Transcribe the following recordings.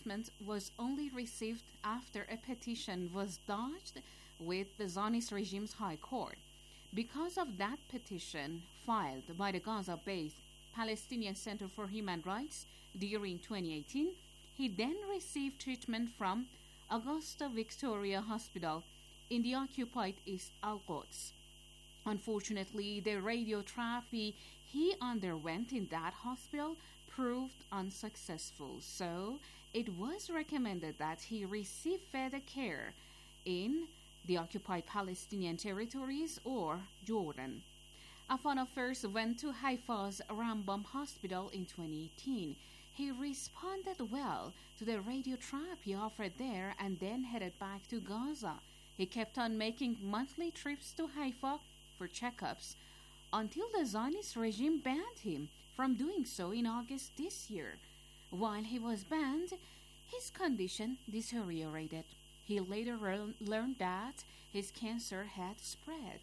treatment was only received after a petition was lodged with the Zionist regime's High Court. Because of that petition filed by the Gaza-based Palestinian Center for Human Rights during 2018, he then received treatment from Augusta Victoria Hospital in the occupied East Al-Quds. Unfortunately, the radiotherapy he underwent in that hospital proved unsuccessful, so it was recommended that he receive further care in the occupied Palestinian territories or Jordan. Afana first went to Haifa's Rambam Hospital in 2018. He responded well to the radiotherapy offered there and then headed back to Gaza. He kept on making monthly trips to Haifa for checkups until the Zionist regime banned him from doing so in August this year. While he was banned, his condition deteriorated. He later learned that his cancer had spread.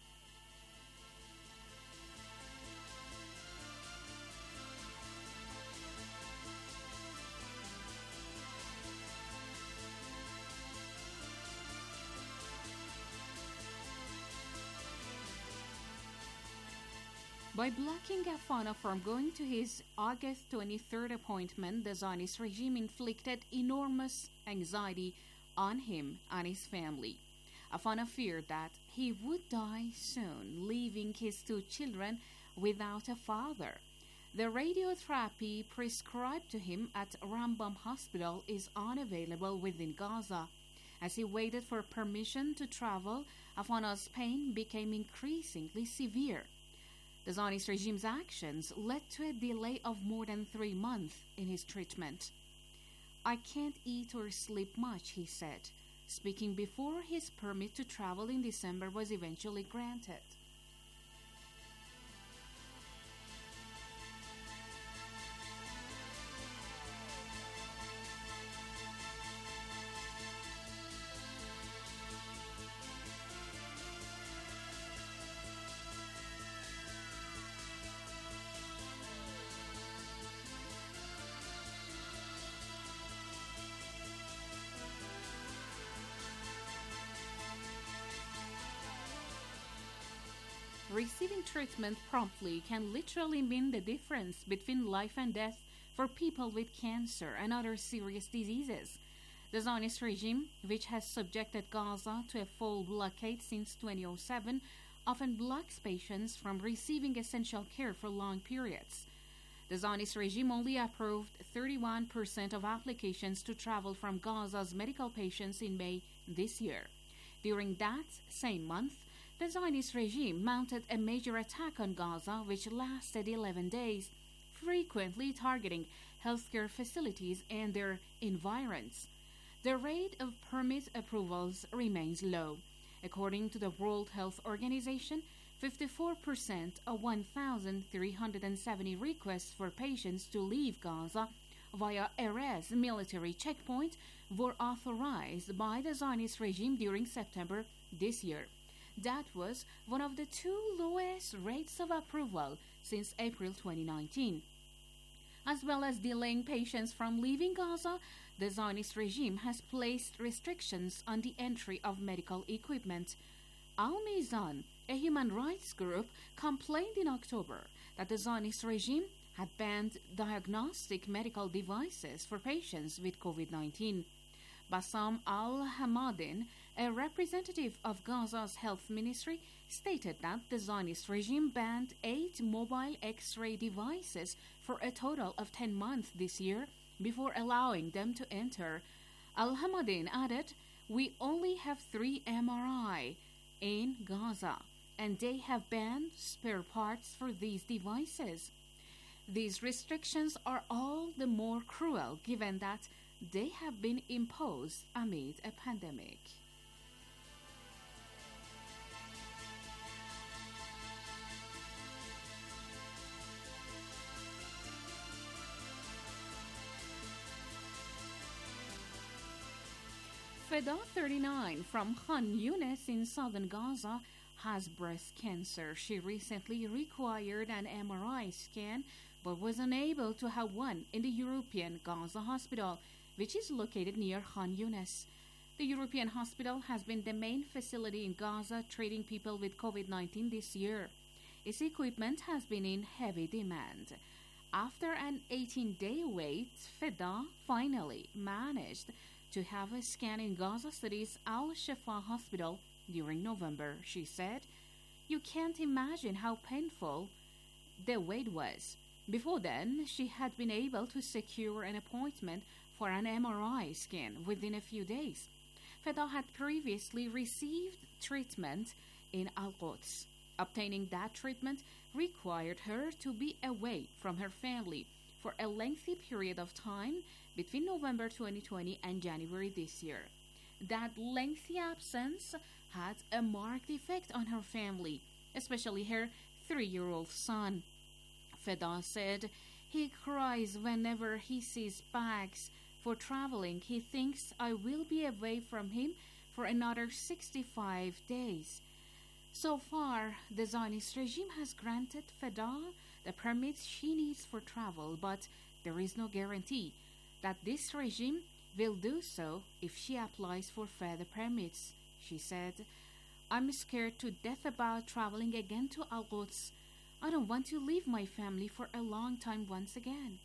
By blocking Afana from going to his August 23rd appointment, the Zionist regime inflicted enormous anxiety on him and his family. Afana feared that he would die soon, leaving his two children without a father. The radiotherapy prescribed to him at Rambam Hospital is unavailable within Gaza. As he waited for permission to travel, Afana's pain became increasingly severe. The Zionist regime's actions led to a delay of more than 3 months in his treatment. "I can't eat or sleep much," he said, speaking before his permit to travel in December was eventually granted. Receiving treatment promptly can literally mean the difference between life and death for people with cancer and other serious diseases. The Zionist regime, which has subjected Gaza to a full blockade since 2007, often blocks patients from receiving essential care for long periods. The Zionist regime only approved 31% of applications to travel from Gaza's medical patients in May this year. During that same month, the Zionist regime mounted a major attack on Gaza, which lasted 11 days, frequently targeting healthcare facilities and their environs. The rate of permit approvals remains low. According to the World Health Organization, 54% of 1,370 requests for patients to leave Gaza via Erez military checkpoint were authorized by the Zionist regime during September this year. That was one of the 2 lowest rates of approval since April 2019. As well as delaying patients from leaving Gaza, the Zionist regime has placed restrictions on the entry of medical equipment. Al-Mizan, a human rights group, complained in October that the Zionist regime had banned diagnostic medical devices for patients with COVID-19. Bassam al-Hamadin, a representative of Gaza's health ministry, stated that the Zionist regime banned 8 mobile X-ray devices for a total of 10 months this year before allowing them to enter. Al-Hamadin added, "We only have 3 MRI in Gaza, and they have banned spare parts for these devices." These restrictions are all the more cruel given that they have been imposed amid a pandemic. Feda, 39, from Khan Yunis in southern Gaza, has breast cancer. She recently required an MRI scan but was unable to have one in the European Gaza hospital. which is located near Khan Yunis. The European hospital has been the main facility in Gaza treating people with COVID-19 this year. Its equipment has been in heavy demand. After an 18-day wait, Feda finally managed to have a scan in Gaza City's Al-Shifa hospital during November. She said, "You can't imagine how painful the wait was. Before then, she had been able to secure an appointment for an MRI scan within a few days." Feda had previously received treatment in Al-Quds. Obtaining that treatment required her to be away from her family for a lengthy period of time between November 2020 and January this year. That lengthy absence had a marked effect on her family, especially her 3-year-old son. Feda said, "He cries whenever he sees bags for traveling. He thinks I will be away from him for another 65 days. So far, the Zionist regime has granted Feda the permits she needs for travel, but there is no guarantee that this regime will do so if she applies for further permits." She said, "I'm scared to death about traveling again to Al-Quds. I don't want to leave my family for a long time once again."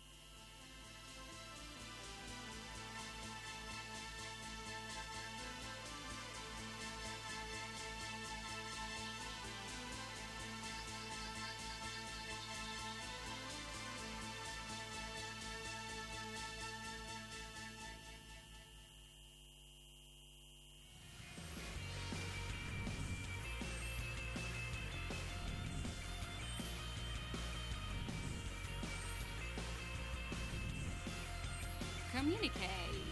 Communique.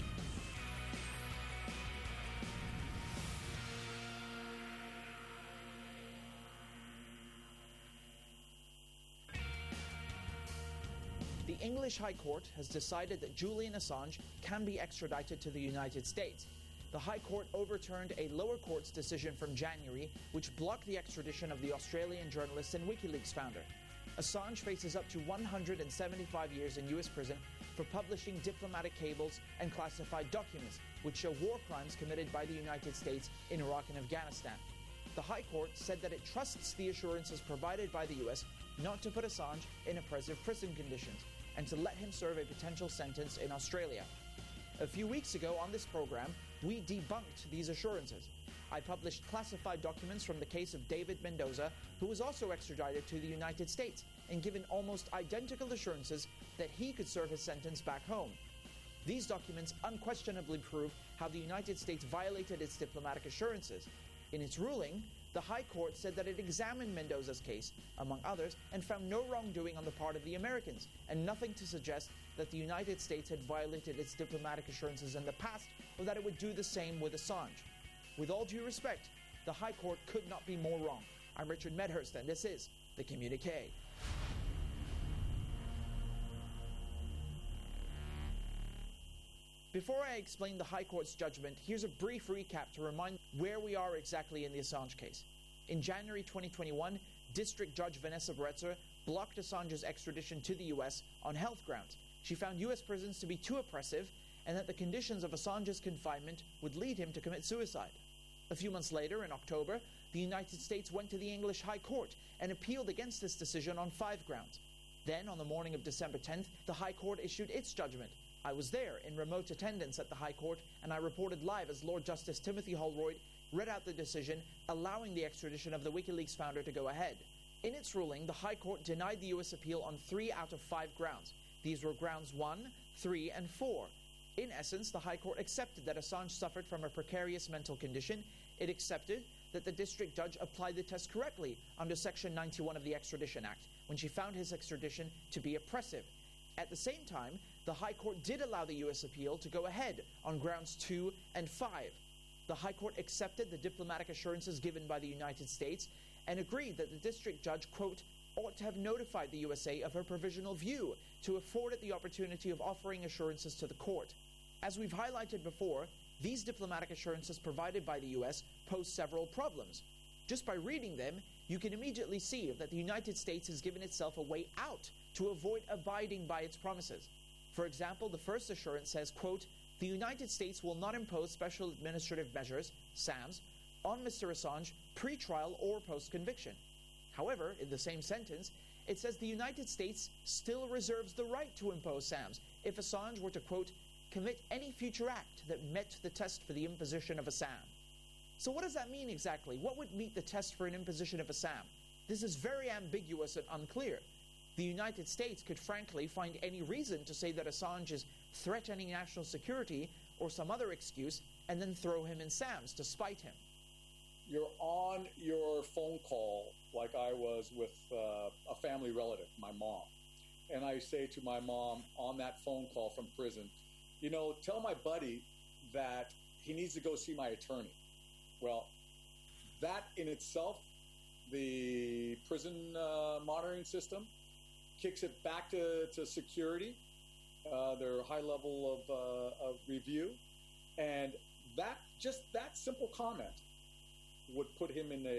The English High Court has decided that Julian Assange can be extradited to the United States. The High Court overturned a lower court's decision from January, which blocked the extradition of the Australian journalist and WikiLeaks founder. Assange faces up to 175 years in U.S. prison for publishing diplomatic cables and classified documents, which show war crimes committed by the United States in Iraq and Afghanistan. The High Court said that it trusts the assurances provided by the U.S. not to put Assange in oppressive prison conditions and to let him serve a potential sentence in Australia. A few weeks ago on this program, we debunked these assurances. I published classified documents from the case of David Mendoza, who was also extradited to the United States, and given almost identical assurances that he could serve his sentence back home. These documents unquestionably prove how the United States violated its diplomatic assurances. In its ruling, the High Court said that it examined Mendoza's case, among others, and found no wrongdoing on the part of the Americans, and nothing to suggest that the United States had violated its diplomatic assurances in the past, or that it would do the same with Assange. With all due respect, the High Court could not be more wrong. I'm Richard Medhurst, and this is The Communique. Before I explain the High Court's judgment, here's a brief recap to remind where we are exactly in the Assange case. In January 2021, District Judge Vanessa Bretzer blocked Assange's extradition to the U.S. on health grounds. She found U.S. prisons to be too oppressive and that the conditions of Assange's confinement would lead him to commit suicide. A few months later, in October, the United States went to the English High Court and appealed against this decision on 5 grounds. Then, on the morning of December 10th, the High Court issued its judgment. I was there in remote attendance at the High Court, and I reported live as Lord Justice Timothy Holroyd read out the decision allowing the extradition of the WikiLeaks founder to go ahead. In its ruling, the High Court denied the U.S. appeal on 3 out of 5 grounds. These were grounds 1, 3, and 4. In essence, the High Court accepted that Assange suffered from a precarious mental condition. It accepted that the district judge applied the test correctly under Section 91 of the Extradition Act, when she found his extradition to be oppressive. At the same time, the High Court did allow the U.S. appeal to go ahead on grounds 2 and 5. The High Court accepted the diplomatic assurances given by the United States and agreed that the district judge, quote, ought to have notified the USA of her provisional view to afford it the opportunity of offering assurances to the court. As we've highlighted before, these diplomatic assurances provided by the U.S. pose several problems. Just by reading them, you can immediately see that the United States has given itself a way out to avoid abiding by its promises. For example, the first assurance says, quote, "The United States will not impose special administrative measures, SAMs, on Mr. Assange pre-trial or post-conviction." However, in the same sentence, it says the United States still reserves the right to impose SAMs if Assange were to, quote, "commit any future act that met the test for the imposition of a SAM." So what does that mean exactly? What would meet the test for an imposition of a SAM? This is very ambiguous and unclear. The United States could frankly find any reason to say that Assange is threatening national security or some other excuse and then throw him in SAMs to spite him. You're on your phone call like I was with a family relative, my mom. And I say to my mom on that phone call from prison, you know, tell my buddy that he needs to go see my attorney. Well, that in itself, the prison monitoring system kicks it back to security, their high level of review. And that simple comment would put him in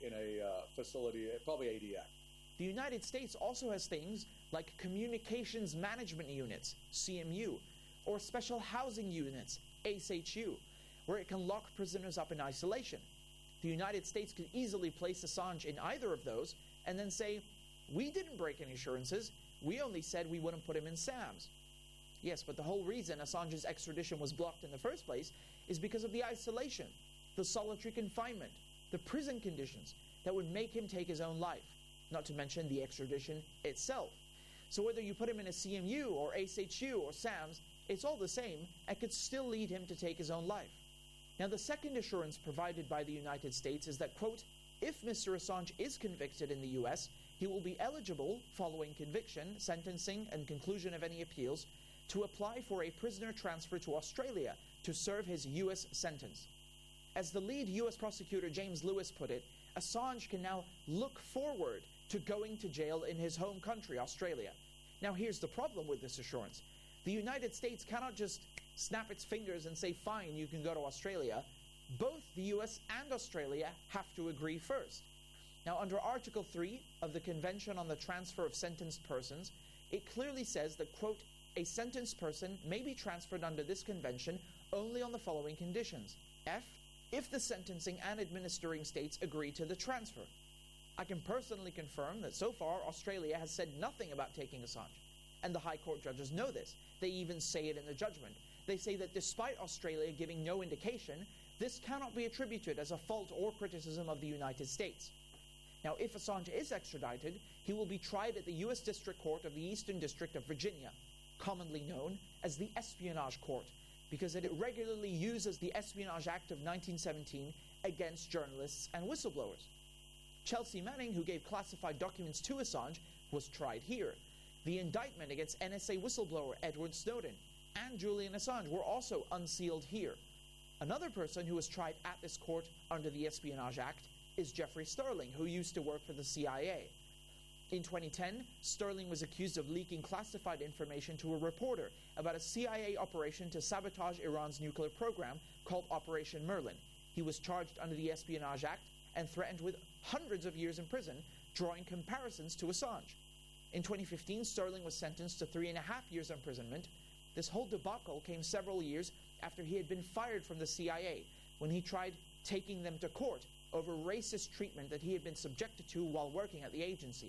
a facility, probably ADF. The United States also has things like Communications Management Units, CMU, or Special Housing Units, SHU, where it can lock prisoners up in isolation. The United States could easily place Assange in either of those and then say, "We didn't break any assurances, we only said we wouldn't put him in SAMs." Yes, but the whole reason Assange's extradition was blocked in the first place is because of the isolation, the solitary confinement, the prison conditions that would make him take his own life, not to mention the extradition itself. So whether you put him in a CMU or SHU or SAMs, it's all the same and could still lead him to take his own life. Now, the second assurance provided by the United States is that, quote, "if Mr. Assange is convicted in the U.S., he will be eligible, following conviction, sentencing, and conclusion of any appeals, to apply for a prisoner transfer to Australia to serve his U.S. sentence." As the lead U.S. prosecutor James Lewis put it, Assange can now look forward to going to jail in his home country, Australia. Now, here's the problem with this assurance. The United States cannot just snap its fingers and say, "Fine, you can go to Australia." Both the U.S. and Australia have to agree first. Now, under Article 3 of the Convention on the Transfer of Sentenced Persons, it clearly says that, quote, "a sentenced person may be transferred under this convention only on the following conditions. F, if the sentencing and administering states agree to the transfer." I can personally confirm that so far Australia has said nothing about taking Assange. And the High Court judges know this. They even say it in the judgment. They say that despite Australia giving no indication, this cannot be attributed as a fault or criticism of the United States. Now, if Assange is extradited, he will be tried at the U.S. District Court of the Eastern District of Virginia, commonly known as the Espionage Court, because it regularly uses the Espionage Act of 1917 against journalists and whistleblowers. Chelsea Manning, who gave classified documents to Assange, was tried here. The indictment against NSA whistleblower Edward Snowden and Julian Assange were also unsealed here. Another person who was tried at this court under the Espionage Act is Jeffrey Sterling, who used to work for the CIA. In 2010, Sterling was accused of leaking classified information to a reporter about a CIA operation to sabotage Iran's nuclear program called Operation Merlin. He was charged under the Espionage Act and threatened with hundreds of years in prison, drawing comparisons to Assange. In 2015, Sterling was sentenced to 3.5 years imprisonment. This whole debacle came several years after he had been fired from the CIA when he tried taking them to court over racist treatment that he had been subjected to while working at the agency.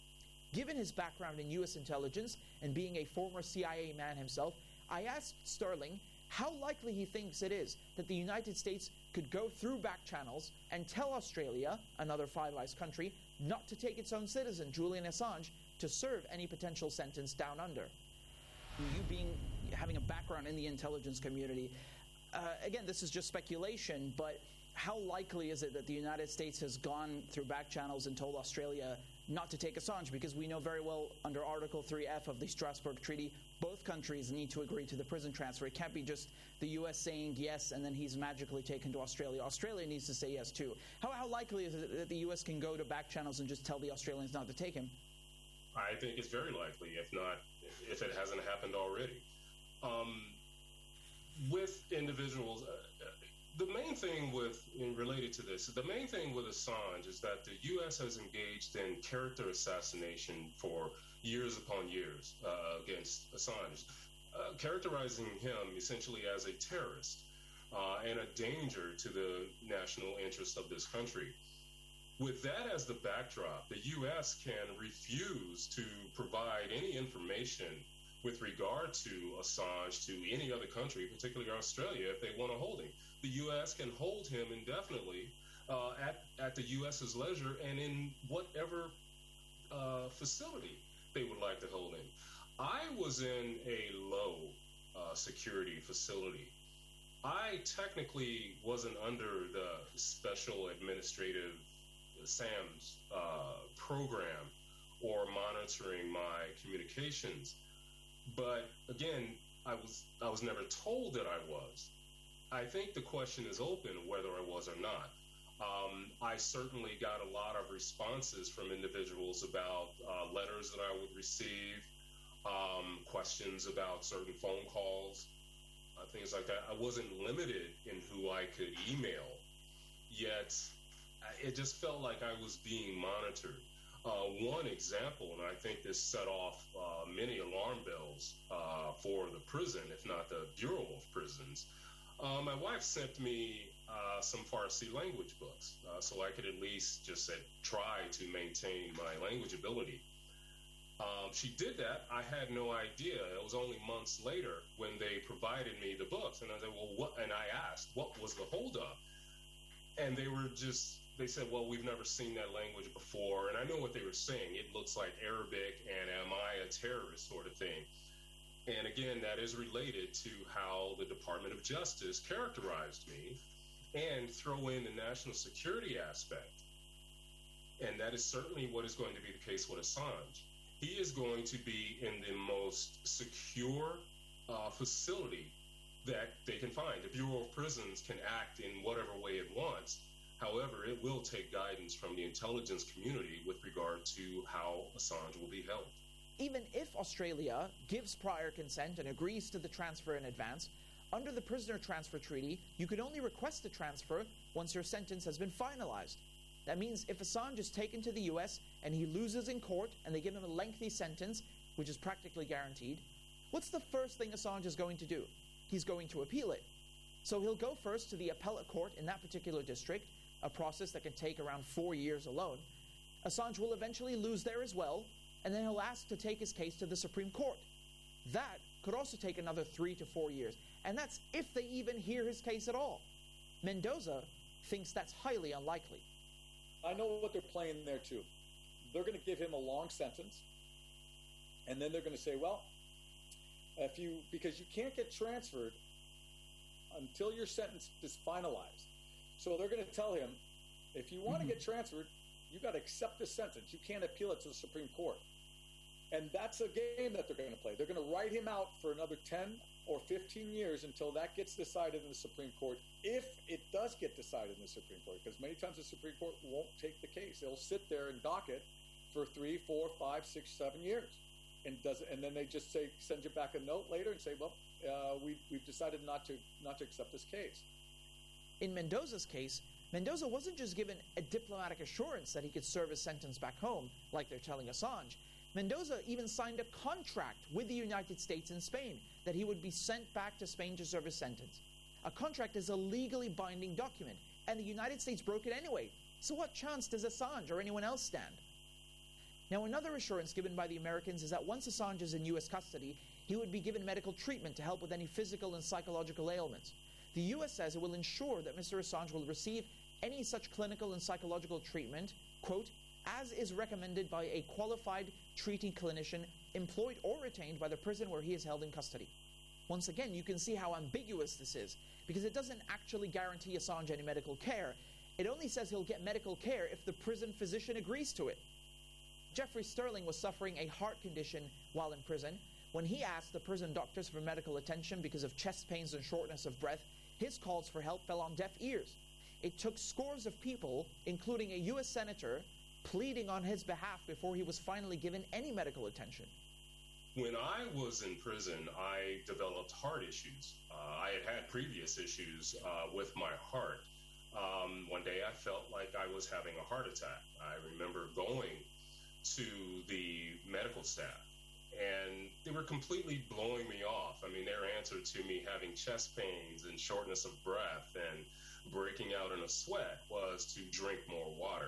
Given his background in U.S. intelligence and being a former CIA man himself, I asked Sterling how likely he thinks it is that the United States could go through back channels and tell Australia, another Five Eyes country, not to take its own citizen, Julian Assange, to serve any potential sentence down under. You having a background in the intelligence community, again, this is just speculation, but how likely is it that the United States has gone through back channels and told Australia not to take Assange? Because we know very well under Article 3F of the Strasbourg Treaty, both countries need to agree to the prison transfer. It can't be just the U.S. saying yes and then he's magically taken to Australia. Australia needs to say yes too. How likely is it that the U.S. can go to back channels and just tell the Australians not to take him? I think it's very likely, if it hasn't happened already. With individuals, the main thing related to this, the main thing with Assange is that the U.S. has engaged in character assassination for years upon years against Assange. characterizing him essentially as a terrorist and a danger to the national interest of this country. With that as the backdrop, the U.S. can refuse to provide any information with regard to Assange to any other country, particularly Australia, if they want to hold him. The U.S. can hold him indefinitely at the U.S.'s leisure and in whatever facility they would like to hold him. I was in a low security facility. I technically wasn't under the Special Administrative SAMS program or monitoring my communications. But again, I was never told that I was. I think the question is open whether I was or not. I certainly got a lot of responses from individuals about letters that I would receive, questions about certain phone calls, things like that. I wasn't limited in who I could email, yet it just felt like I was being monitored. One example, and I think this set off many alarm bells for the prison, if not the Bureau of Prisons. My wife sent me some Farsi language books so I could at least just try to maintain my language ability. She did that. I had no idea. It was only months later when they provided me the books. And I said, well, what? And I asked, what was the holdup? And they said, well, we've never seen that language before. And I know what they were saying. It looks like Arabic and am I a terrorist sort of thing. And again, that is related to how the Department of Justice characterized me and throw in the national security aspect. And that is certainly what is going to be the case with Assange. He is going to be in the most secure facility that they can find. The Bureau of Prisons can act in whatever way it wants. However, it will take guidance from the intelligence community with regard to how Assange will be held. Even if Australia gives prior consent and agrees to the transfer in advance, under the Prisoner Transfer Treaty, you can only request a transfer once your sentence has been finalized. That means if Assange is taken to the US and he loses in court and they give him a lengthy sentence, which is practically guaranteed, what's the first thing Assange is going to do? He's going to appeal it. So he'll go first to the appellate court in that particular district, a process that can take around 4 years alone. Assange will eventually lose there as well, and then he'll ask to take his case to the Supreme Court. That could also take another 3 to 4 years, and that's if they even hear his case at all. Mendoza thinks that's highly unlikely. I know what they're playing there too. They're going to give him a long sentence, and then they're going to say, well, because you can't get transferred until your sentence is finalized. So they're going to tell him, if you want to get transferred, you got to accept the sentence. You can't appeal it to the Supreme Court. And that's a game that they're going to play. They're going to write him out for another 10 or 15 years until that gets decided in the Supreme Court, if it does get decided in the Supreme Court, because many times the Supreme Court won't take the case. They'll sit there and dock it for 3, 4, 5, 6, 7 years. And then they just send you back a note later and say, well, we've decided not to accept this case. In Mendoza's case, Mendoza wasn't just given a diplomatic assurance that he could serve his sentence back home, like they're telling Assange. Mendoza even signed a contract with the United States and Spain that he would be sent back to Spain to serve his sentence. A contract is a legally binding document, and the United States broke it anyway. So what chance does Assange or anyone else stand? Now, another assurance given by the Americans is that once Assange is in U.S. custody, he would be given medical treatment to help with any physical and psychological ailments. The U.S. says it will ensure that Mr. Assange will receive any such clinical and psychological treatment, quote, as is recommended by a qualified treating clinician employed or retained by the prison where he is held in custody. Once again, you can see how ambiguous this is, because it doesn't actually guarantee Assange any medical care. It only says he'll get medical care if the prison physician agrees to it. Jeffrey Sterling was suffering a heart condition while in prison. When he asked the prison doctors for medical attention because of chest pains and shortness of breath, his calls for help fell on deaf ears. It took scores of people, including a U.S. senator, pleading on his behalf before he was finally given any medical attention. When I was in prison, I developed heart issues. I had previous issues with my heart. One day I felt like I was having a heart attack. I remember going to the medical staff, and they were completely blowing me off. I mean, their answer to me having chest pains and shortness of breath and breaking out in a sweat was to drink more water.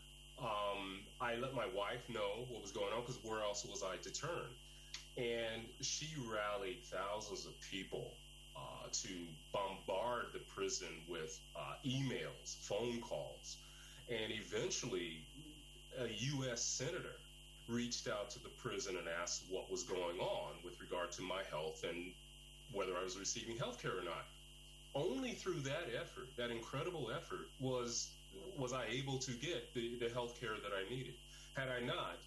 I let my wife know what was going on because where else was I to turn? And she rallied thousands of people to bombard the prison with emails, phone calls, and eventually a U.S. senator reached out to the prison and asked what was going on with regard to my health and whether I was receiving health care or not. Only through that effort, that incredible effort, was I able to get the health care that I needed. Had I not,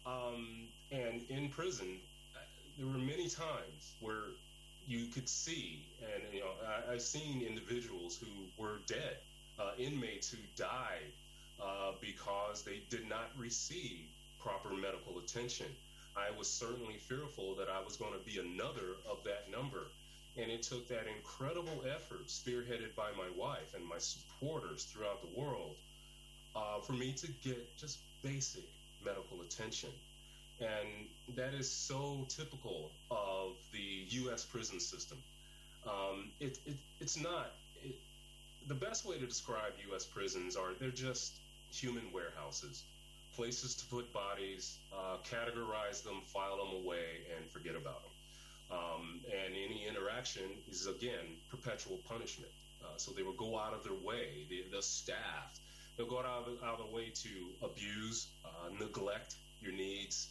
and in prison, there were many times where you could see, and I've seen individuals who were dead, inmates who died because they did not receive proper medical attention. I was certainly fearful that I was going to be another of that number. And it took that incredible effort, spearheaded by my wife and my supporters throughout the world, for me to get just basic medical attention. And that is so typical of the U.S. prison system. It's not. The best way to describe U.S. prisons they're just human warehouses, places to put bodies, categorize them, file them away, and forget about them. And any interaction is, again, perpetual punishment. So they will go out of their way, the staff, they'll go out of their way to abuse, neglect your needs,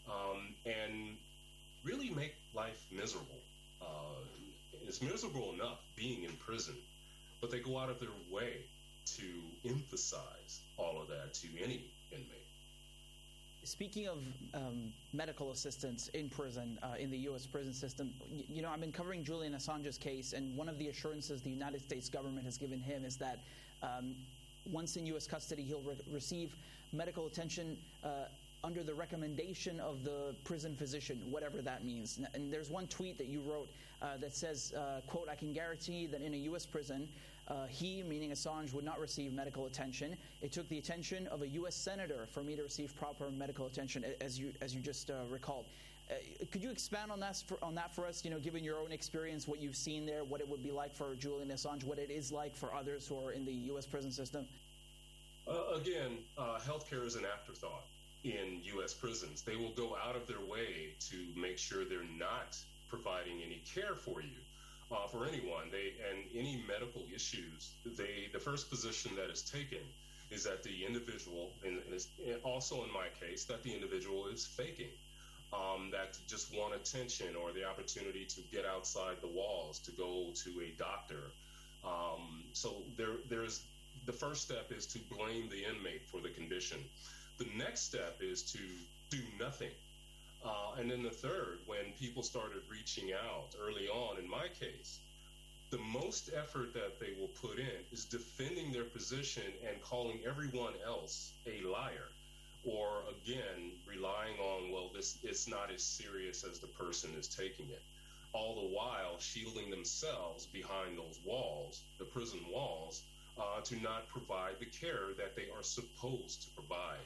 and really make life miserable. It's miserable enough being in prison, but they go out of their way to emphasize all of that to any inmate. Speaking of medical assistance in prison, in the U.S. prison system, I've been covering Julian Assange's case, and one of the assurances the United States government has given him is that once in U.S. custody, he'll receive medical attention under the recommendation of the prison physician, whatever that means. And there's one tweet that you wrote that says, quote, "I can guarantee that in a U.S. prison, he, meaning Assange, would not receive medical attention. It took the attention of a U.S. senator for me to receive proper medical attention," as you just recalled. Could you expand on that for us, given your own experience, what you've seen there, what it would be like for Julian Assange, what it is like for others who are in the U.S. prison system? Again, healthcare is an afterthought in U.S. prisons. They will go out of their way to make sure they're not providing any care for you. For anyone, and any medical issues, the first position that is taken is that the individual, and also in my case, that the individual is faking, that just want attention or the opportunity to get outside the walls to go to a doctor. So there's the first step is to blame the inmate for the condition. The next step is to do nothing. And then the third, when people started reaching out early on, in my case, the most effort that they will put in is defending their position and calling everyone else a liar. Or, again, relying on, well, it's not as serious as the person is taking it. All the while shielding themselves behind those walls, the prison walls, to not provide the care that they are supposed to provide.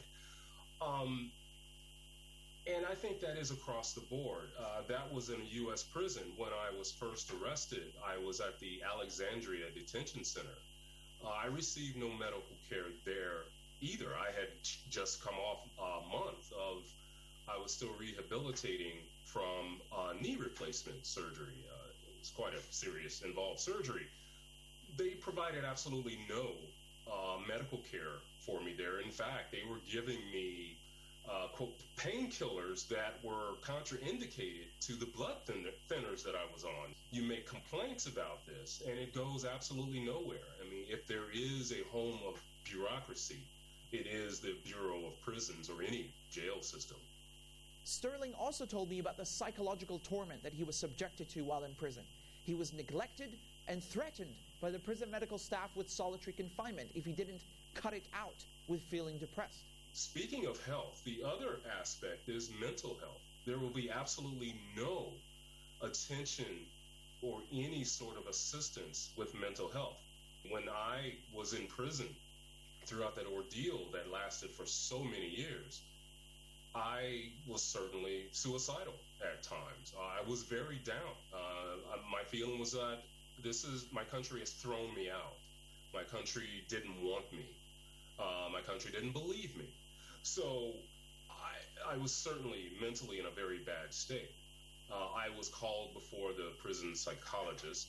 And I think that is across the board. That was in a U.S. prison. When I was first arrested, I was at the Alexandria Detention Center. I received no medical care there either. I had just come off a month of, I was still rehabilitating from knee replacement surgery. It's quite a serious, involved surgery. They provided absolutely no medical care for me there. In fact, they were giving me quote, painkillers that were contraindicated to the blood thinners that I was on. You make complaints about this, and it goes absolutely nowhere. I mean, if there is a home of bureaucracy, it is the Bureau of Prisons or any jail system. Sterling also told me about the psychological torment that he was subjected to while in prison. He was neglected and threatened by the prison medical staff with solitary confinement if he didn't cut it out with feeling depressed. Speaking of health, the other aspect is mental health. There will be absolutely no attention or any sort of assistance with mental health. When I was in prison, throughout that ordeal that lasted for so many years, I was certainly suicidal at times. I was very down. My feeling was that my country has thrown me out. My country didn't want me. My country didn't believe me. So I was certainly mentally in a very bad state. I was called before the prison psychologist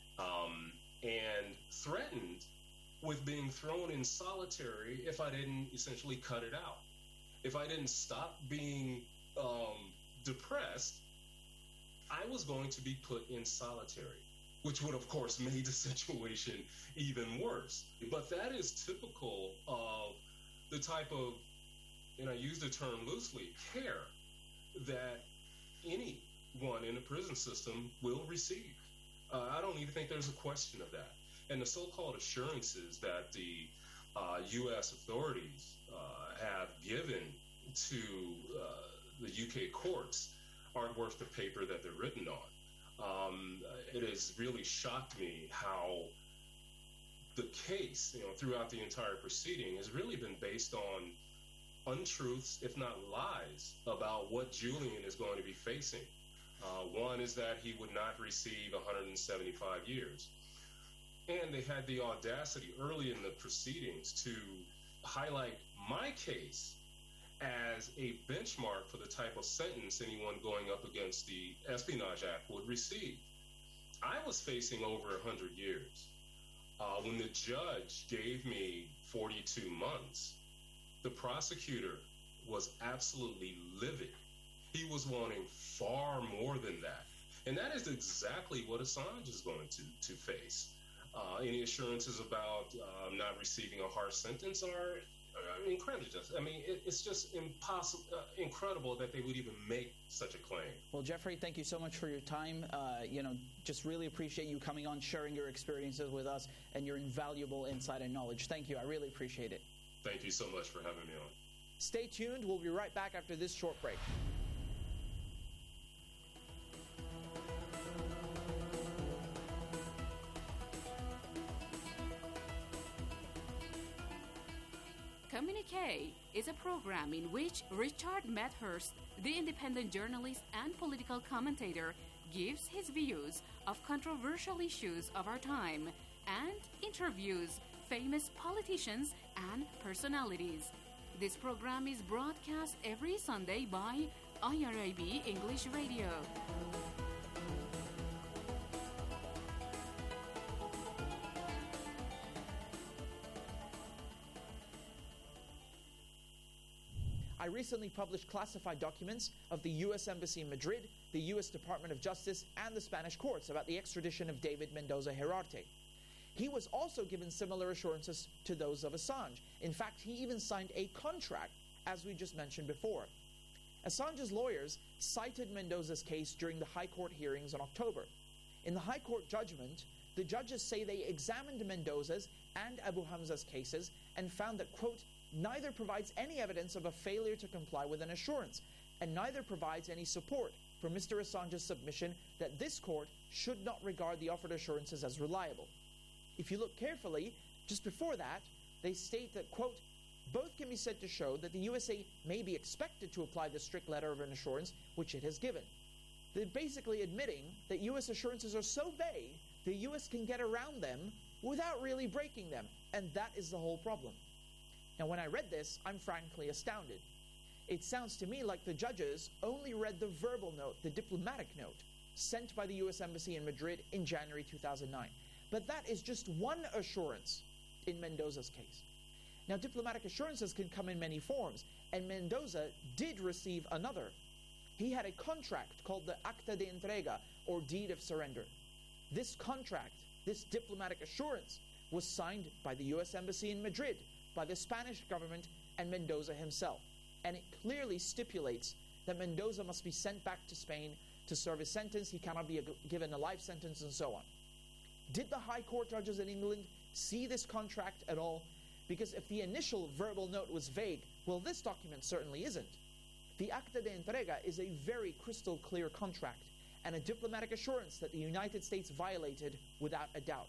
and threatened with being thrown in solitary if I didn't essentially cut it out. If I didn't stop being depressed, I was going to be put in solitary, which would, of course, make the situation even worse. But that is typical of the type of, and I use the term loosely, care that anyone in the prison system will receive. I don't even think there's a question of that. And the so-called assurances that the U.S. authorities have given to the UK courts aren't worth the paper that they're written on. It has really shocked me how the case, throughout the entire proceeding has really been based on untruths, if not lies, about what Julian is going to be facing. One is that he would not receive 175 years. And they had the audacity early in the proceedings to highlight my case as a benchmark for the type of sentence anyone going up against the Espionage Act would receive. I was facing over 100 years. When the judge gave me 42 months, the prosecutor was absolutely livid. He was wanting far more than that. And that is exactly what Assange is going to face. Any assurances about not receiving a harsh sentence are incredulous. I mean, it's just impossible, incredible that they would even make such a claim. Well, Jeffrey, thank you so much for your time. Just really appreciate you coming on, sharing your experiences with us and your invaluable insight and knowledge. Thank you. I really appreciate it. Thank you so much for having me on. Stay tuned. We'll be right back after this short break. Communique is a program in which Richard Medhurst, the independent journalist and political commentator, gives his views of controversial issues of our time and interviews famous politicians and personalities. This program is broadcast every Sunday by IRIB English Radio. I recently published classified documents of the U.S. Embassy in Madrid, the U.S. Department of Justice, and the Spanish courts about the extradition of David Mendoza Herarte. He was also given similar assurances to those of Assange. In fact, he even signed a contract, as we just mentioned before. Assange's lawyers cited Mendoza's case during the High Court hearings in October. In the High Court judgment, the judges say they examined Mendoza's and Abu Hamza's cases and found that, quote, neither provides any evidence of a failure to comply with an assurance, and neither provides any support for Mr. Assange's submission that this court should not regard the offered assurances as reliable. If you look carefully, just before that, they state that, quote, both can be said to show that the USA may be expected to apply the strict letter of an assurance which it has given. They're basically admitting that U.S. assurances are so vague, the U.S. can get around them without really breaking them, and that is the whole problem. Now, when I read this, I'm frankly astounded. It sounds to me like the judges only read the verbal note, the diplomatic note, sent by the U.S. Embassy in Madrid in January 2009. But that is just one assurance in Mendoza's case. Now, diplomatic assurances can come in many forms, and Mendoza did receive another. He had a contract called the Acta de Entrega, or Deed of Surrender. This contract, this diplomatic assurance, was signed by the U.S. Embassy in Madrid, by the Spanish government, and Mendoza himself. And it clearly stipulates that Mendoza must be sent back to Spain to serve his sentence. He cannot be given a life sentence, and so on. Did the High Court judges in England see this contract at all? Because if the initial verbal note was vague, well, this document certainly isn't. The Acta de Entrega is a very crystal clear contract and a diplomatic assurance that the United States violated without a doubt.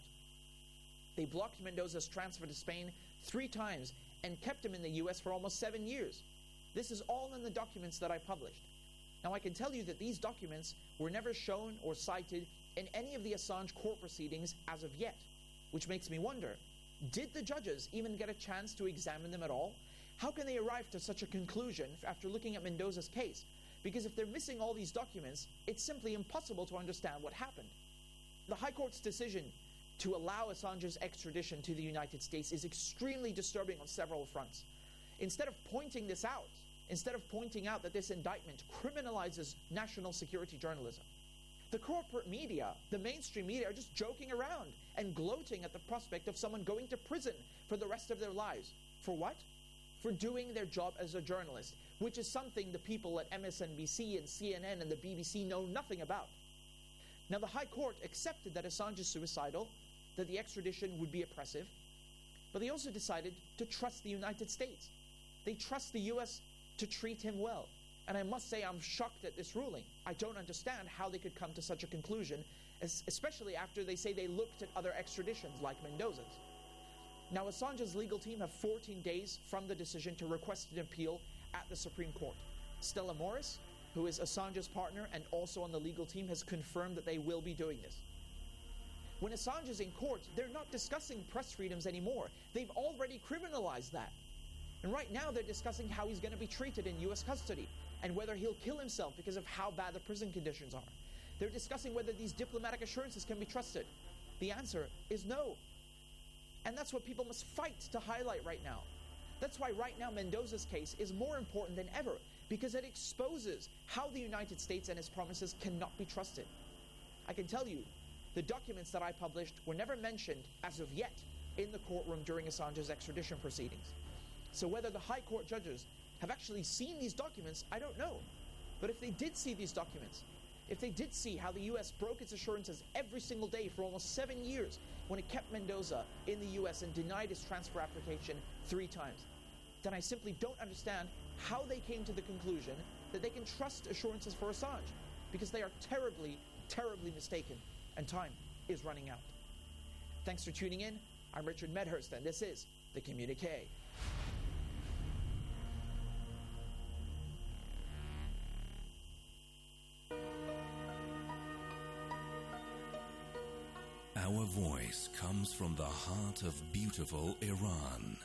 They blocked Mendoza's transfer to Spain 3 times and kept him in the U.S. for almost 7 years. This is all in the documents that I published. Now, I can tell you that these documents were never shown or cited in any of the Assange court proceedings as of yet, which makes me wonder, did the judges even get a chance to examine them at all? How can they arrive to such a conclusion after looking at Mendoza's case? Because if they're missing all these documents, it's simply impossible to understand what happened. The High Court's decision to allow Assange's extradition to the United States is extremely disturbing on several fronts. Instead of pointing this out, instead of pointing out that this indictment criminalizes national security journalism, the corporate media, the mainstream media, are just joking around and gloating at the prospect of someone going to prison for the rest of their lives. For what? For doing their job as a journalist, which is something the people at MSNBC and CNN and the BBC know nothing about. Now, the High Court accepted that Assange is suicidal, that the extradition would be oppressive, but they also decided to trust the United States. They trust the U.S. to treat him well. And I must say I'm shocked at this ruling. I don't understand how they could come to such a conclusion, especially after they say they looked at other extraditions like Mendoza's. Now, Assange's legal team have 14 days from the decision to request an appeal at the Supreme Court. Stella Morris, who is Assange's partner and also on the legal team, has confirmed that they will be doing this. When Assange is in court, they're not discussing press freedoms anymore. They've already criminalized that. And right now they're discussing how he's going to be treated in U.S. custody and whether he'll kill himself because of how bad the prison conditions are. They're discussing whether these diplomatic assurances can be trusted. The answer is no. And that's what people must fight to highlight right now. That's why right now Mendoza's case is more important than ever, because it exposes how the United States and its promises cannot be trusted. I can tell you, the documents that I published were never mentioned as of yet in the courtroom during Assange's extradition proceedings. So whether the High Court judges have actually seen these documents, I don't know. But if they did see these documents, if they did see how the U.S. broke its assurances every single day for almost 7 years when it kept Mendoza in the U.S. and denied his transfer application 3 times, then I simply don't understand how they came to the conclusion that they can trust assurances for Assange, because they are terribly, terribly mistaken, and time is running out. Thanks for tuning in. I'm Richard Medhurst, and this is The Communique. Our voice comes from the heart of beautiful Iran.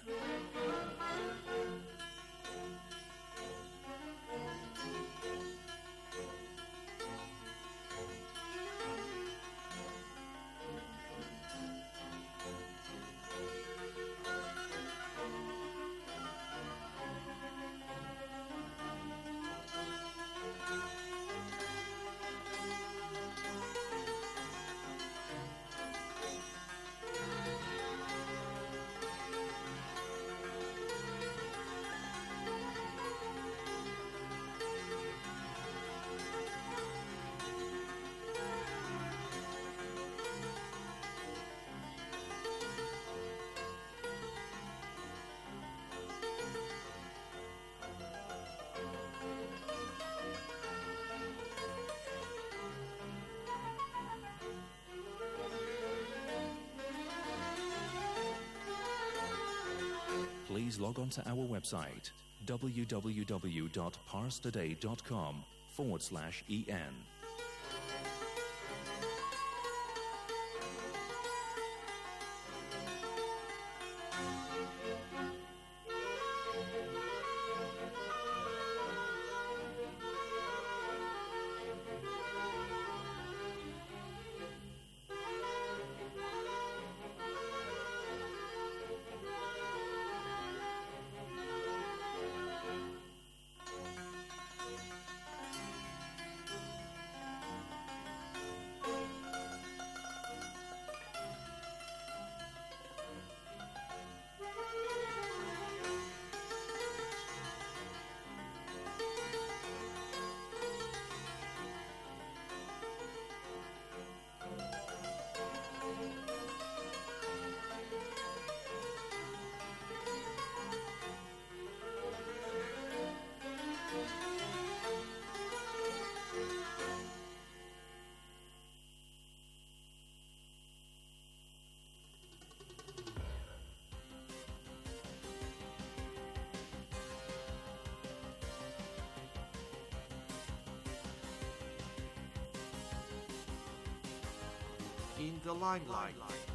Please log on to our website, www.parstoday.com/en. the limelight.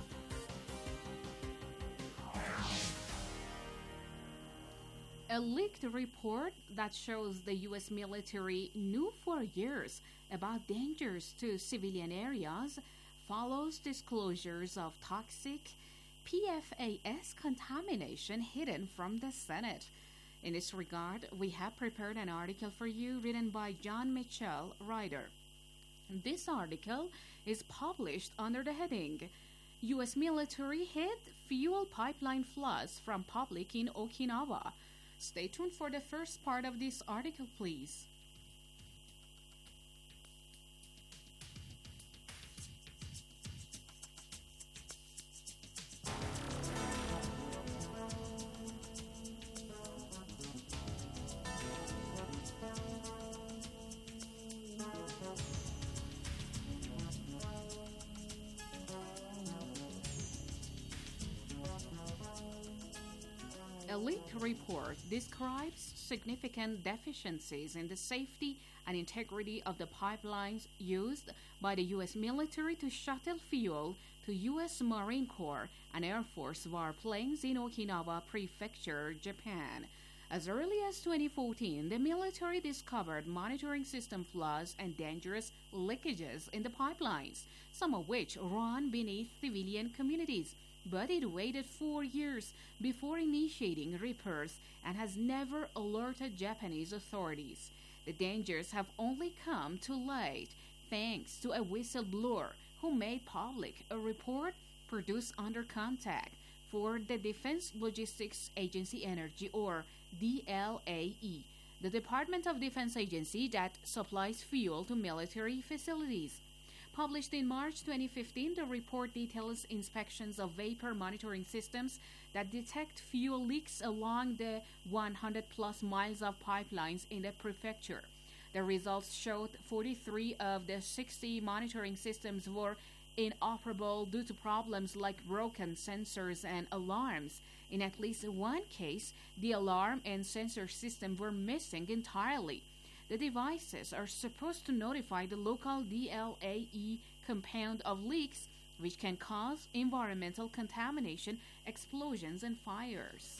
A leaked report that shows the U.S. military knew for years about dangers to civilian areas follows disclosures of toxic PFAS contamination hidden from the Senate. In this regard, we have prepared an article for you written by John Mitchell, writer. This article is published under the heading U.S. military hid fuel pipeline floods from public in Okinawa. Stay tuned for the first part of this article, please. A leaked report describes significant deficiencies in the safety and integrity of the pipelines used by the U.S. military to shuttle fuel to U.S. Marine Corps and Air Force warplanes in Okinawa Prefecture, Japan. As early as 2014, the military discovered monitoring system flaws and dangerous leakages in the pipelines, some of which run beneath civilian communities. But it waited 4 years before initiating repairs and has never alerted Japanese authorities. The dangers have only come to light thanks to a whistleblower who made public a report produced under contact for the Defense Logistics Agency Energy, or DLAE, the Department of Defense agency that supplies fuel to military facilities. Published in March 2015, the report details inspections of vapor monitoring systems that detect fuel leaks along the 100-plus miles of pipelines in the prefecture. The results showed 43 of the 60 monitoring systems were inoperable due to problems like broken sensors and alarms. In at least one case, the alarm and sensor system were missing entirely. The devices are supposed to notify the local DLAE compound of leaks, which can cause environmental contamination, explosions, and fires.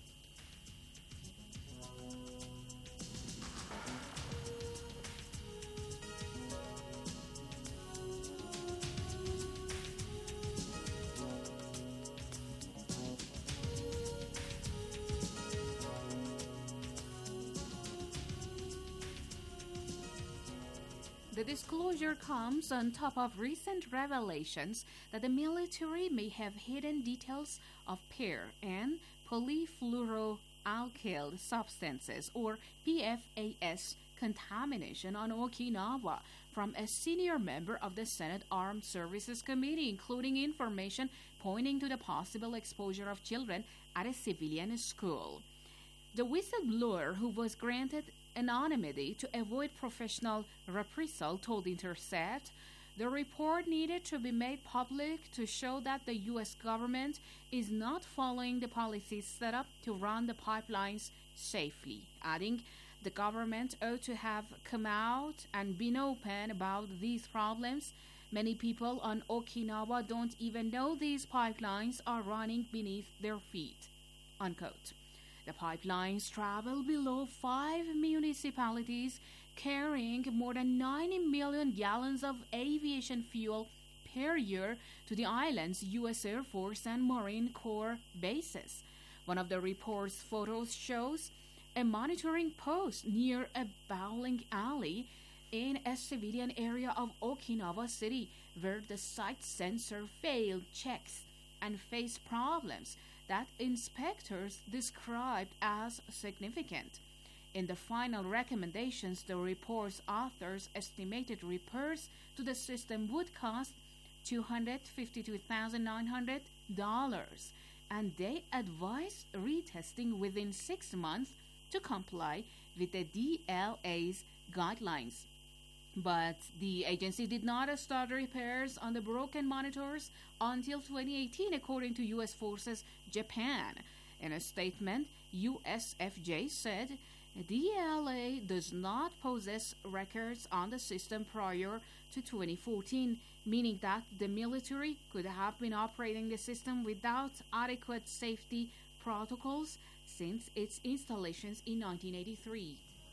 The disclosure comes on top of recent revelations that the military may have hidden details of PAIR and polyfluoroalkyl substances, or PFAS, contamination on Okinawa from a senior member of the Senate Armed Services Committee, including information pointing to the possible exposure of children at a civilian school. The whistleblower, who was granted anonymity to avoid professional reprisal, told Intercept the report needed to be made public to show that the U.S. government is not following the policies set up to run the pipelines safely, adding the government ought to have come out and been open about these problems. Many people on Okinawa don't even know these pipelines are running beneath their feet, unquote. The pipelines travel below 5 municipalities, carrying more than 90 million gallons of aviation fuel per year to the island's U.S. Air Force and Marine Corps bases. One of the report's photos shows a monitoring post near a bowling alley in a civilian area of Okinawa City, where the site sensor failed checks and faced problems that inspectors described as significant. In the final recommendations, the report's authors estimated repairs to the system would cost $252,900, and they advised retesting within 6 months to comply with the DLA's guidelines. But the agency did not start repairs on the broken monitors until 2018, according to U.S. Forces Japan. In a statement, USFJ said DLA does not possess records on the system prior to 2014, meaning that the military could have been operating the system without adequate safety protocols since its installations in 1983.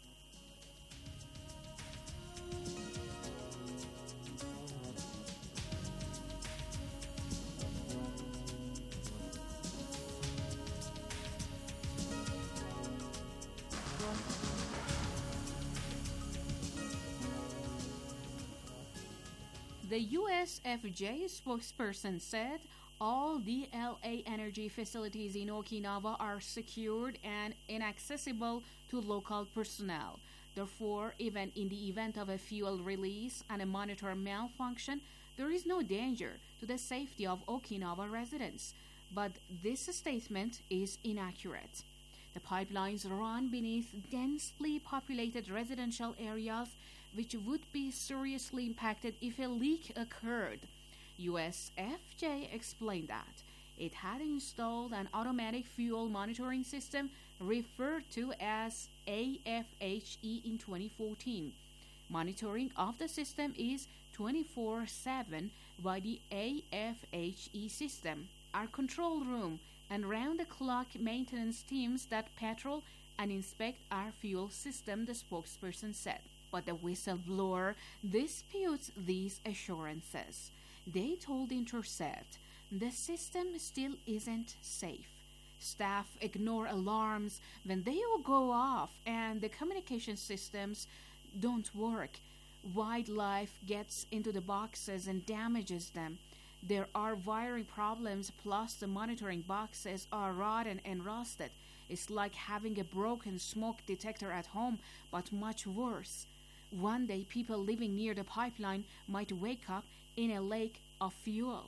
The USFJ spokesperson said all DLA energy facilities in Okinawa are secured and inaccessible to local personnel. Therefore, even in the event of a fuel release and a monitor malfunction, there is no danger to the safety of Okinawa residents. But this statement is inaccurate. The pipelines run beneath densely populated residential areas, which would be seriously impacted if a leak occurred. USFJ explained that it had installed an automatic fuel monitoring system referred to as AFHE in 2014. Monitoring of the system is 24/7 by the AFHE system. Our control room and round-the-clock maintenance teams that patrol and inspect our fuel system, the spokesperson said. But the whistleblower disputes these assurances. They told Intercept the system still isn't safe. Staff ignore alarms when they all go off and the communication systems don't work. Wildlife gets into the boxes and damages them. There are wiring problems, plus the monitoring boxes are rotten and rusted. It's like having a broken smoke detector at home, but much worse. One day, people living near the pipeline might wake up in a lake of fuel.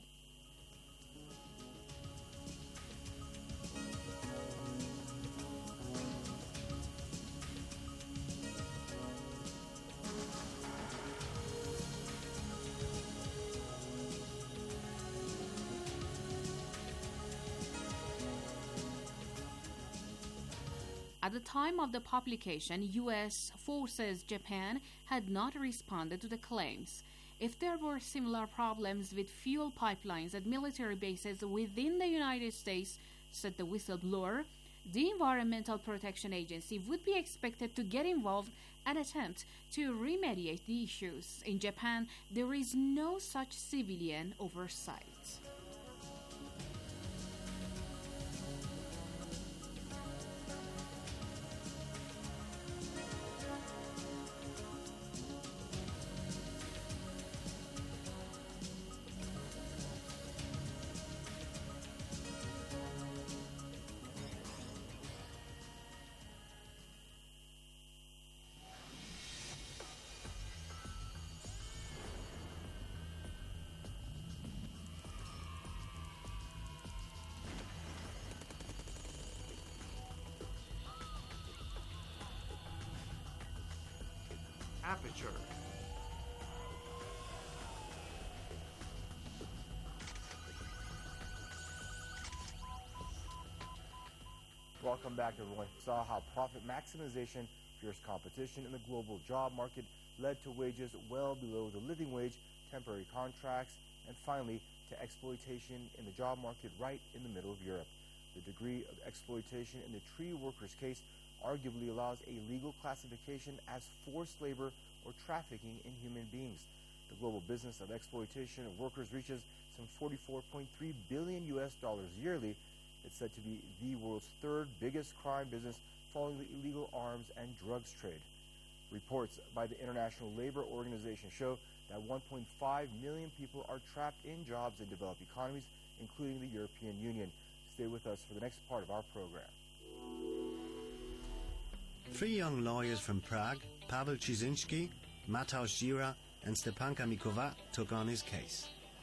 At the time of the publication, U.S. forces Japan had not responded to the claims. If there were similar problems with fuel pipelines at military bases within the United States, said the whistleblower, the Environmental Protection Agency would be expected to get involved and attempt to remediate the issues. In Japan, there is no such civilian oversight. Aperture. Welcome back, everyone. Saw how profit maximization, fierce competition in the global job market led to wages well below the living wage, temporary contracts, and finally to exploitation in the job market right in the middle of Europe. The degree of exploitation in the tree workers case arguably allows a legal classification as forced labor or trafficking in human beings. The global business of exploitation of workers reaches some $44.3 billion yearly. It's said to be the world's third biggest crime business following the illegal arms and drugs trade. Reports by the International Labor Organization show that 1.5 million people are trapped in jobs in developed economies, including the European Union. Stay with us for the next part of our program. 3 young lawyers from Prague, Pavel Chizinski, Mateusz Gira, and Stepanka Mikova, took on his case.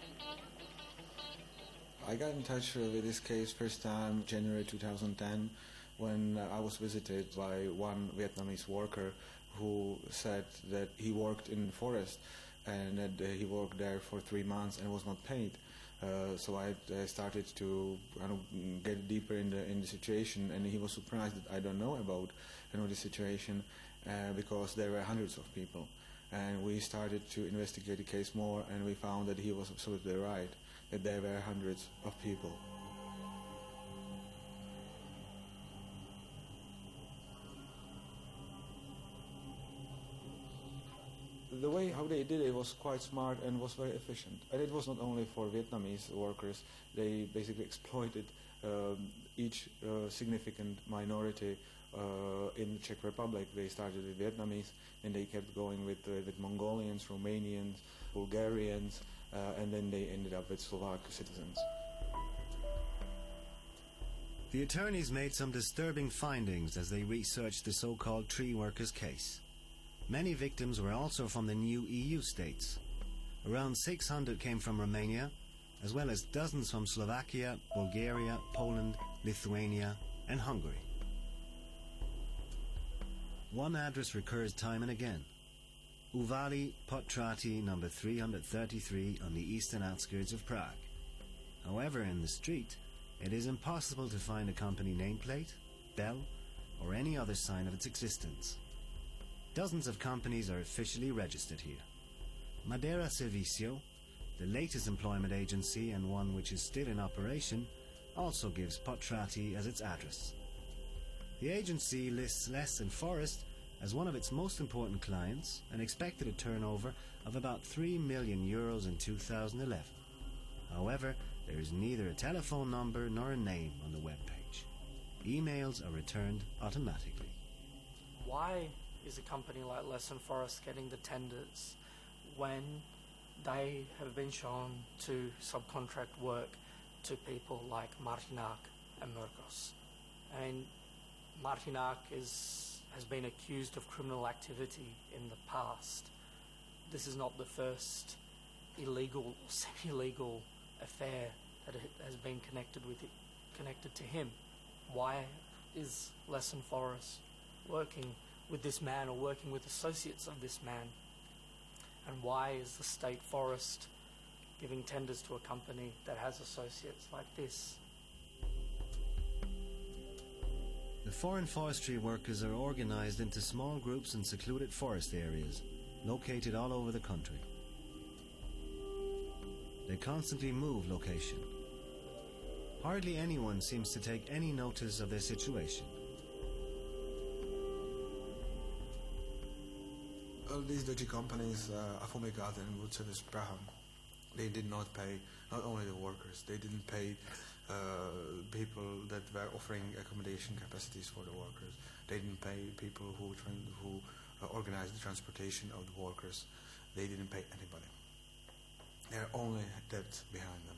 I got in touch with this case first time January 2010 when I was visited by one Vietnamese worker who said that he worked in the forest and that he worked there for 3 months and was not paid. So I started to get deeper in the situation, and he was surprised that I don't know about the situation because there were hundreds of people. And we started to investigate the case more, and we found that he was absolutely right, that there were hundreds of people. The way how they did it was quite smart and was very efficient. And it was not only for Vietnamese workers. They basically exploited each significant minority in the Czech Republic. They started with Vietnamese, and they kept going with Mongolians, Romanians, Bulgarians, and then they ended up with Slovak citizens. The attorneys made some disturbing findings as they researched the so-called tree workers case. Many victims were also from the new EU states. Around 600 came from Romania, as well as dozens from Slovakia, Bulgaria, Poland, Lithuania, and Hungary. One address recurs time and again. Uvali Potrati number 333 on the eastern outskirts of Prague. However, in the street, it is impossible to find a company nameplate, bell, or any other sign of its existence. Dozens of companies are officially registered here. Madeira Servicio, the latest employment agency and one which is still in operation, also gives Potrati as its address. The agency lists Lesson Forest as one of its most important clients and expected a turnover of about €3 million in 2011. However, there is neither a telephone number nor a name on the webpage. Emails are returned automatically. Why is a company like Lesson Forest getting the tenders when they have been shown to subcontract work to people like Martinac and Murkos? I mean, Martinac has been accused of criminal activity in the past. This is not the first illegal or semi-legal affair that has been connected to him. Why is Lesson Forest working with this man or working with associates of this man? And why is the state forest giving tenders to a company that has associates like this? The foreign forestry workers are organized into small groups in secluded forest areas, located all over the country. They constantly move location. Hardly anyone seems to take any notice of their situation. These dodgy companies, Afomigad and Wood Service Praha, they did not pay not only the workers, they didn't pay people that were offering accommodation capacities for the workers. They didn't pay people who organized the transportation of the workers. They didn't pay anybody. There only debt behind them.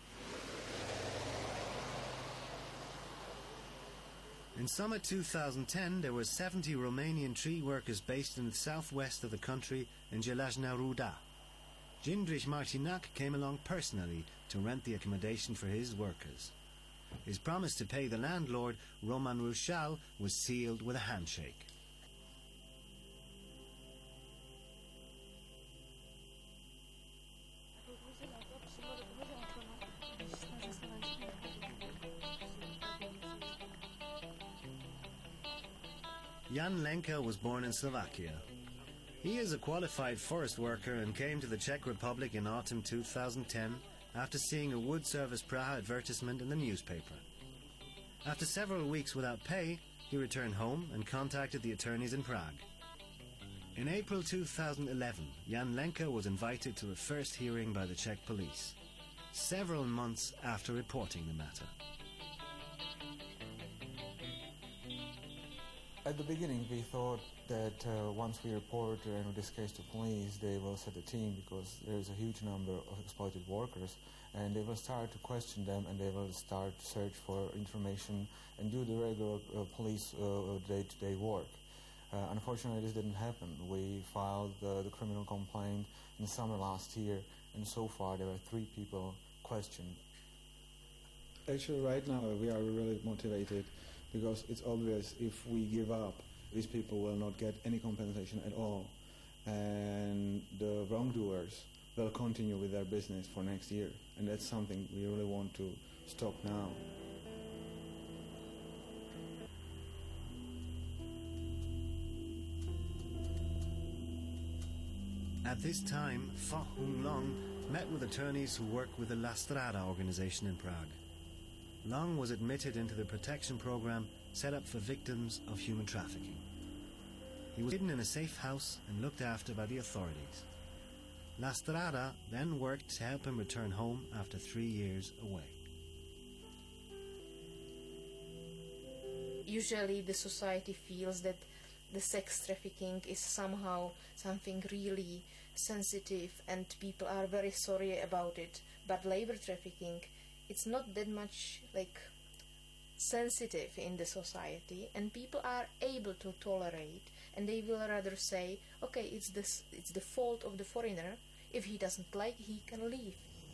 In summer 2010, there were 70 Romanian tree workers based in the southwest of the country in Jelajna Ruda. Jindrich Martinac came along personally to rent the accommodation for his workers. His promise to pay the landlord, Roman Rushal, was sealed with a handshake. Jan Lenka was born in Slovakia. He is a qualified forest worker and came to the Czech Republic in autumn 2010 after seeing a Wood Service Praha advertisement in the newspaper. After several weeks without pay, he returned home and contacted the attorneys in Prague. In April 2011, Jan Lenka was invited to a first hearing by the Czech police, several months after reporting the matter. At the beginning, we thought that once we report this case to police, they will set a team because there is a huge number of exploited workers, and they will start to question them, and they will start to search for information and do the regular police day-to-day work. Unfortunately, this didn't happen. We filed the criminal complaint in the summer last year, and so far there are 3 people questioned. Actually, right now we are really motivated because it's obvious if we give up, these people will not get any compensation at all. And the wrongdoers they'll continue with their business for next year. And that's something we really want to stop now. At this time, Fa Hung Long met with attorneys who work with the La Strada organization in Prague. Long was admitted into the protection program set up for victims of human trafficking. He was hidden in a safe house and looked after by the authorities. La Strada then worked to help him return home after 3 years away. Usually the society feels that the sex trafficking is somehow something really sensitive and people are very sorry about it. But labor trafficking, it's not that much sensitive in the society, and people are able to tolerate, and they will rather say, okay, it's the fault of the foreigner. If he doesn't like, he can leave.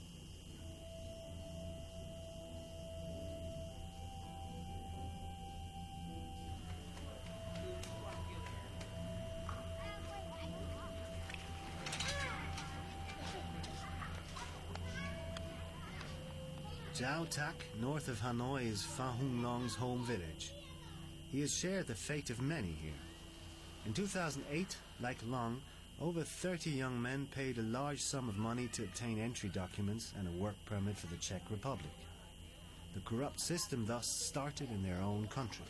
Jiao Tak, north of Hanoi, is Fa Hung Long's home village. He has shared the fate of many here. In 2008, like Long, over 30 young men paid a large sum of money to obtain entry documents and a work permit for the Czech Republic. The corrupt system thus started in their own country.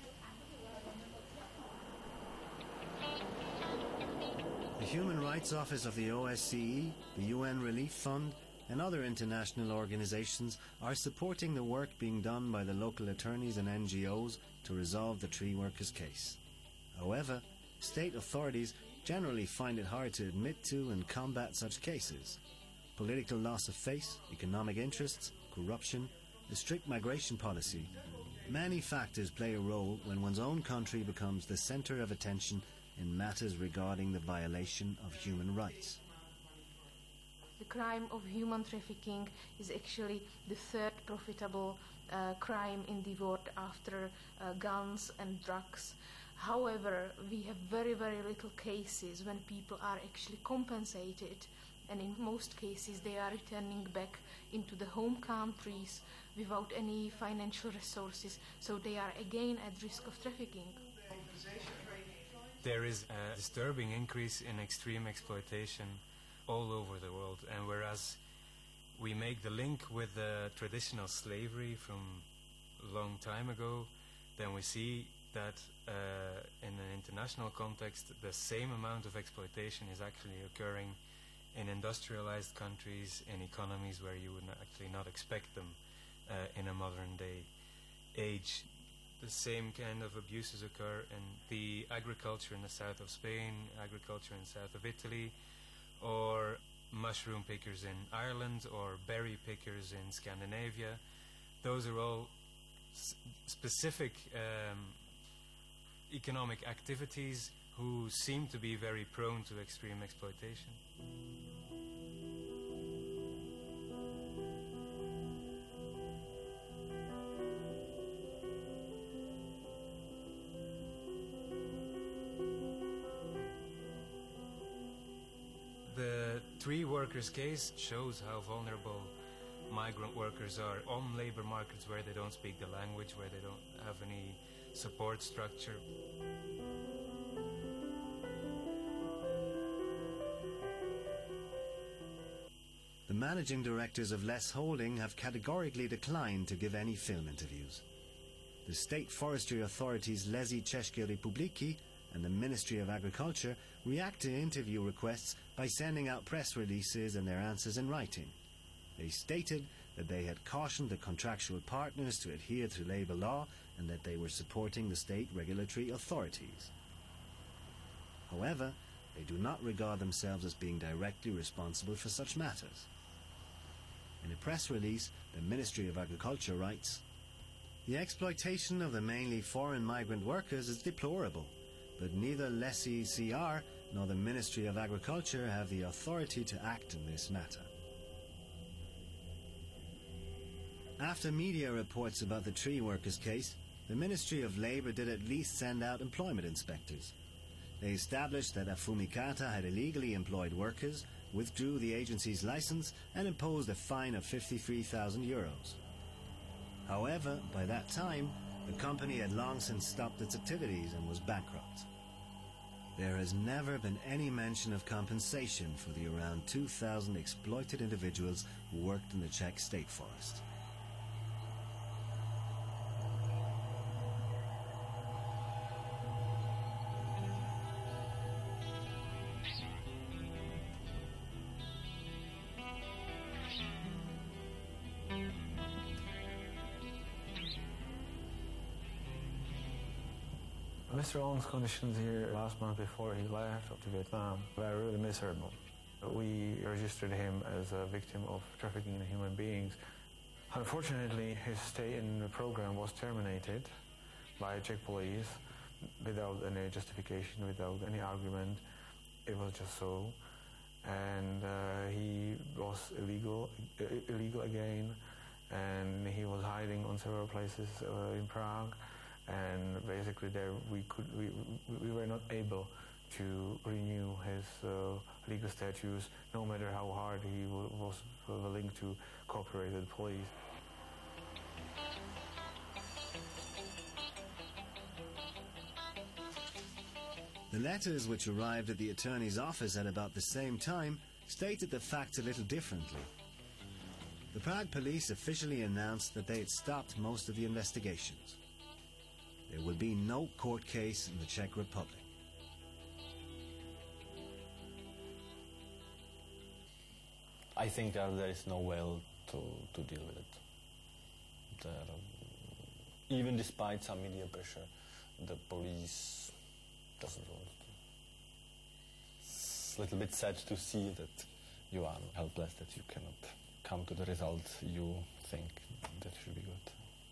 The Human Rights Office of the OSCE, the UN Relief Fund, and other international organizations are supporting the work being done by the local attorneys and NGOs to resolve the tree workers' case. However, state authorities generally find it hard to admit to and combat such cases. Political loss of face, economic interests, corruption, a strict migration policy. Many factors play a role when one's own country becomes the center of attention in matters regarding the violation of human rights. The crime of human trafficking is actually the third profitable crime in the world after guns and drugs. However, we have very, very little cases when people are actually compensated, and in most cases they are returning back into the home countries without any financial resources, so they are again at risk of trafficking. There is a disturbing increase in extreme exploitation all over the world, and whereas we make the link with the traditional slavery from a long time ago, then we see that in an international context the same amount of exploitation is actually occurring in industrialized countries, in economies where you would actually not expect them in a modern day age. The same kind of abuses occur in the agriculture in the south of Spain, agriculture in the south of Italy, or mushroom pickers in Ireland, or berry pickers in Scandinavia. Those are all specific economic activities who seem to be very prone to extreme exploitation. The tree workers case shows how vulnerable migrant workers are on labor markets where they don't speak the language, where they don't have any support structure. The managing directors of Les Holding have categorically declined to give any film interviews. The State Forestry Authority's Lesy České republiky and the Ministry of Agriculture react to interview requests by sending out press releases and their answers in writing. They stated that they had cautioned the contractual partners to adhere to labour law and that they were supporting the state regulatory authorities. However, they do not regard themselves as being directly responsible for such matters. In a press release, the Ministry of Agriculture writes, "The exploitation of the mainly foreign migrant workers is deplorable, but neither Lesy CR nor the Ministry of Agriculture have the authority to act in this matter." After media reports about the tree workers case, the Ministry of Labour did at least send out employment inspectors. They established that Affumicata had illegally employed workers, withdrew the agency's license and imposed a fine of 53,000 euros. However, by that time, the company had long since stopped its activities and was bankrupt. There has never been any mention of compensation for the around 2,000 exploited individuals who worked in the Czech state forest. Mr. Ong's conditions here last month before he left to Vietnam were really miserable. We registered him as a victim of trafficking in human beings. Unfortunately, his stay in the program was terminated by Czech police without any justification, without any argument. It was just so. And he was illegal again, and he was hiding on several places in Prague. And basically there we were not able to renew his legal status, no matter how hard he was willing to cooperate with the police. The letters which arrived at the attorney's office at about the same time stated the facts a little differently. The Prague police officially announced that they had stopped most of the investigations. There will be no court case in the Czech Republic. I think there is no way to deal with it. Even despite some media pressure, the police doesn't want to. It's a little bit sad to see that you are helpless, that you cannot come to the result you think that should be good.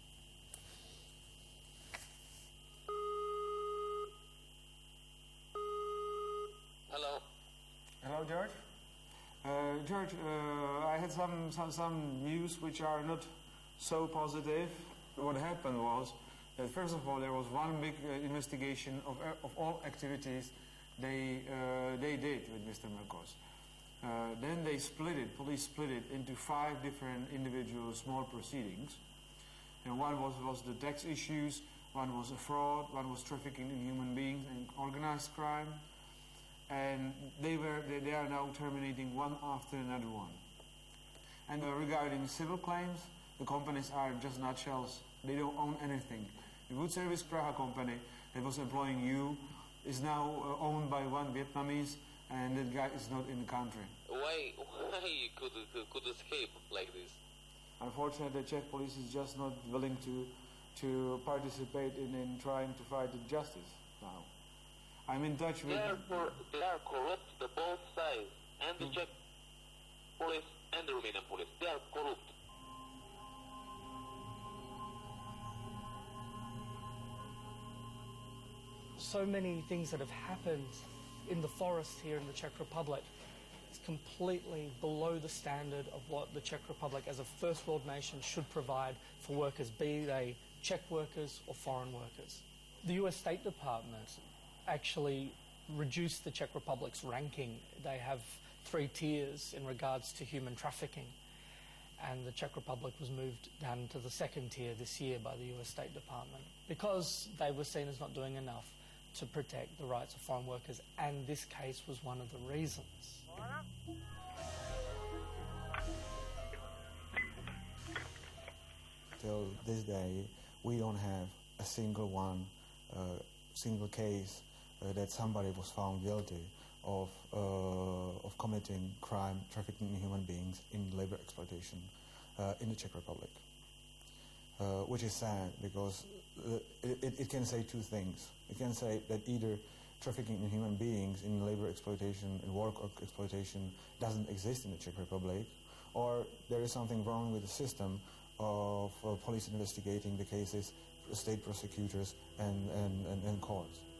Hello. Hello, George. George, I had some news which are not so positive. What happened was that first of all there was one big investigation of all activities they did with Mr. Mrkos. Then they police split it into 5 different individual small proceedings. And one was the tax issues, one was a fraud, one was trafficking in human beings and organized crime. And they are now terminating one after another one. And regarding civil claims, the companies are just nutshells. They don't own anything. The Wood Service Praha company that was employing you is now owned by one Vietnamese, and that guy is not in the country. Why you could escape like this? Unfortunately, the Czech police is just not willing to participate in trying to fight the justice now. I'm in touch with... They are corrupt, the both sides, and the Czech police and the Romanian police. They are corrupt. So many things that have happened in the forest here in the Czech Republic. It's completely below the standard of what the Czech Republic as a first world nation should provide for workers, be they Czech workers or foreign workers. The US State Department actually reduced the Czech Republic's ranking. They have 3 tiers in regards to human trafficking, and the Czech Republic was moved down to the 2nd tier this year by the US State Department because they were seen as not doing enough to protect the rights of foreign workers, and this case was one of the reasons. Till this day, we don't have a single case that somebody was found guilty of committing crime, trafficking in human beings, in labor exploitation in the Czech Republic. Which is sad because it can say 2 things. It can say that either trafficking in human beings, in labor exploitation, in work exploitation doesn't exist in the Czech Republic, or there is something wrong with the system of police investigating the cases, state prosecutors and courts.